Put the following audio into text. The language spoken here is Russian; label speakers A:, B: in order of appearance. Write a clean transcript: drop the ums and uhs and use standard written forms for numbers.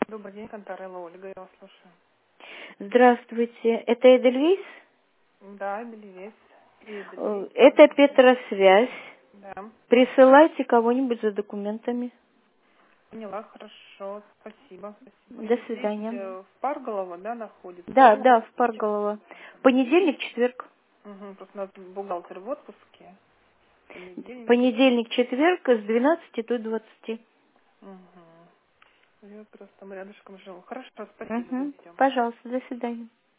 A: Добрый день, Конторелла Ольга, я вас слушаю.
B: Здравствуйте, это Эдельвейс?
A: Да, Эдельвейс. И Эдельвейс.
B: Это Петросвязь.
A: Да.
B: Присылайте кого-нибудь за документами.
A: Поняла, хорошо, спасибо.
B: До
A: Вы здесь
B: свидания.
A: в Парголово, да, находитесь?
B: Да, в Парголово. Понедельник, четверг.
A: Угу, просто у нас бухгалтер в отпуске. Понедельник.
B: Понедельник, четверг с 12 до 20.
A: Угу. Я просто там рядышком живу. Хорошо, спасибо, заведем.
B: Пожалуйста, до свидания.